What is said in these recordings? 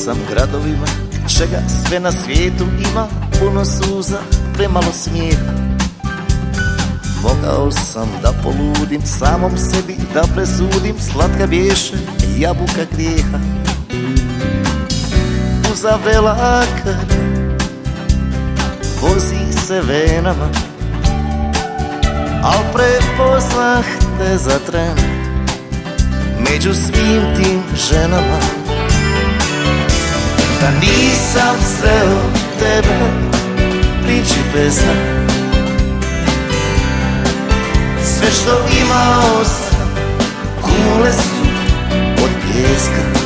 sam gradovima, čega sve na svijetu ima, puno suza, premalo smijeha. Mogao sam da poludim, samom sebi da presudim, slatka bješe jabuka grijeha. Uzavrela krv, vozi se venama, al prepoznah te za tren među svim tim ženama. Da nisam sreo tebe, principesa, sve što imao sam, kule su od pijeska.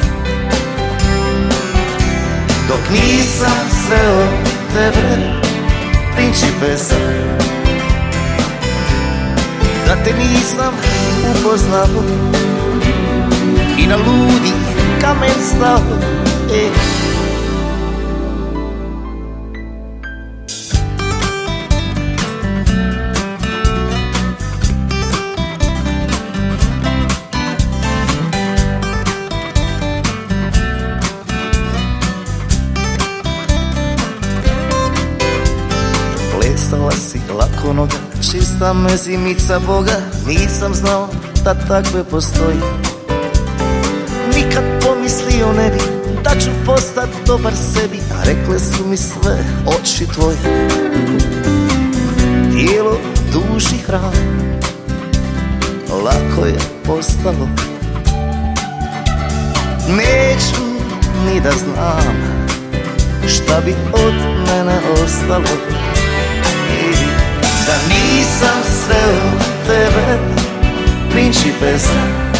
Dok nisam sreo tebe, principesa, da te nisam upoznao i na ludi kamen stao. Plesala si lako noga, čista mezimica Boga, nisam znao da takve postoji. Nikad pomislio ne bi da ću postat dobar sebi, a rekle su mi sve oči tvoje. Tijelo duši hram, lako je postalo. Neću ni da znam šta bi od mene ostalo. Da nisam sreo tebe, principesa,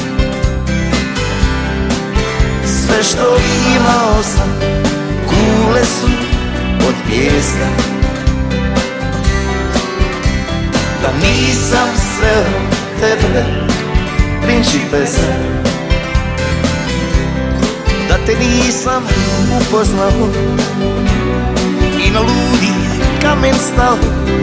sve što imao sam, kule su od pijeska. Da nisam sreo tebe, principesa, da te nisam upoznao i na ludi kamen stao.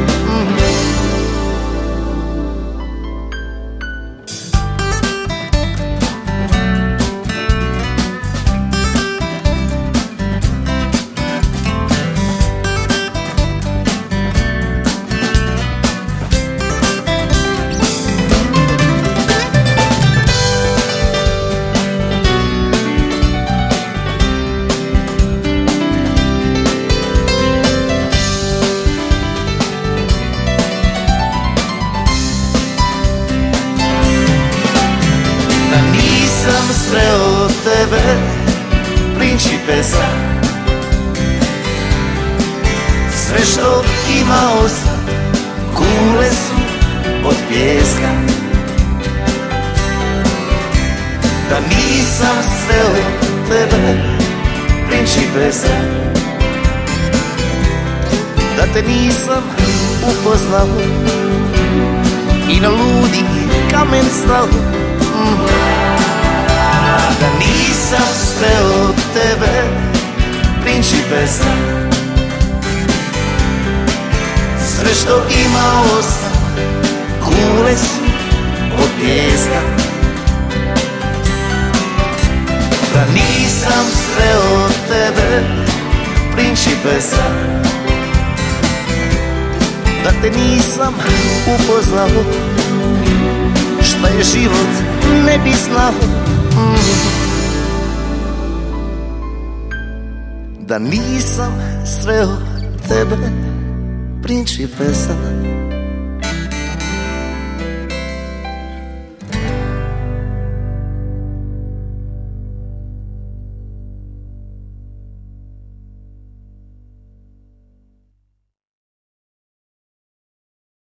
Sreo tebe, principesa, sve što imao sam, kule su od pijeska. Da nisam sreo tebe, principesa, da te nisam upoznao i na ludi kamen stao. Da nisam sreo tebe, principesa, sve što imao sam, kule su od pijeska. Da nisam sreo tebe, principesa, da te nisam upoznao, šta je život ne bi znao. Da nisam sreo tebe, principesa,